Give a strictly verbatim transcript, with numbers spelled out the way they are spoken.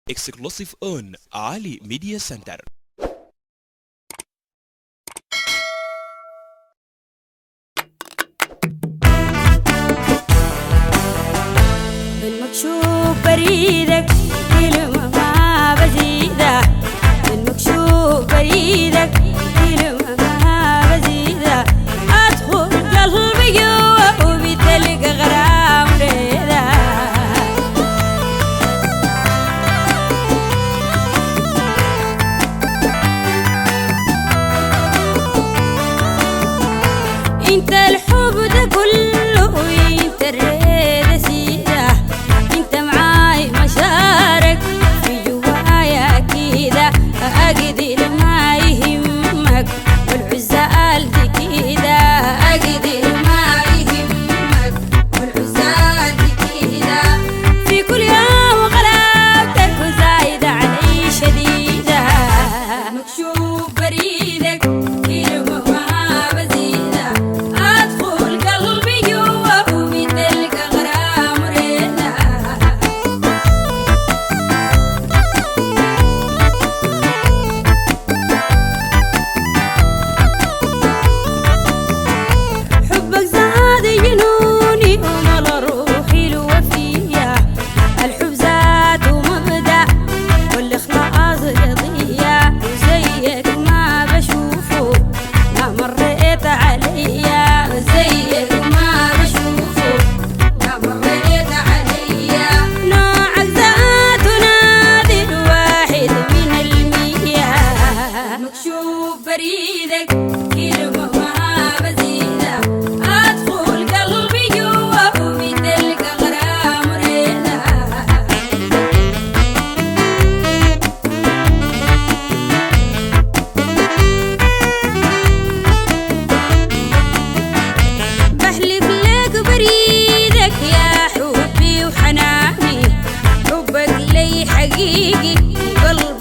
Exclusive on Ali Media Center. بالمكشوف بريدك كلمة ما بزيدة، بالمكشوف بريدك كلمة ما بزيدة، أدخل قلبي جوا وبتلقى غرام ريدة. انت الحب ده كله وانت الريدة سيدة، انت معاي مشارك في جوايا كده، اقدر ما يهمك والعزال دي كده، اقدر ما يهمك والعزال دي كده، في كل يوم غلبتك وزايدة علي شديدة. مكشوف بريدك كلمة ما بزيدة، أدخل قلبي جوا وبتلقى غرام ريدة. حبك زاد جنوني وملا روحي الوفية، الحب زاد ومبدأ والإخلاص قضية، وزيك ما بشوفه ما مريت عليا، وزيك ما بشوفه ما مريت عليا، نوعك زاد ونادر واحد من المية. مكشوف بريدك كلمة ما بزيدة، أدخل قلبي جوا وبتلقى غرام ريدة. بحلف لك بريدك يا حبي وحناني، حبك لي حقيقي قلبي